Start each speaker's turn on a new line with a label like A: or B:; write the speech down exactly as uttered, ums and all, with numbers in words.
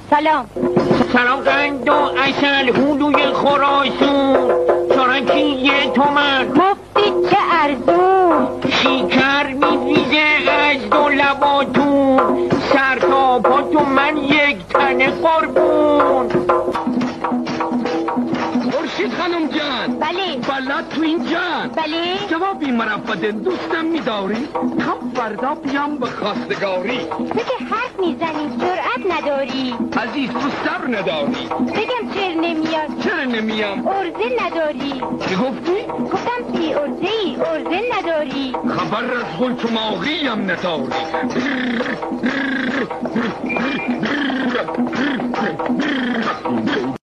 A: سلام.
B: سلام قند و اصل هلوی خراسون چارکی یه تومن
A: مفتی چه ارزون
B: شیکر میریزه از دو لباتون سر تا پاتون من یک تنه قربون.
C: خورشید خانم جان.
A: بله.
C: بالا تو این جان.
A: بله.
C: جوابی مرفت دوستم میداری؟ تا فردا بیام به خواستگاری.
A: تو که حرف میزنی جرأت نداری.
C: عزیز تو صبر نداری.
A: بگم چرا نمیاد؟
C: چرا نمیام؟
A: ارزه نداری.
C: چی گفتی؟
A: گفتم بی ارزه ای، ارزه نداری.
C: خبر از خلط و ماغی هم نداری.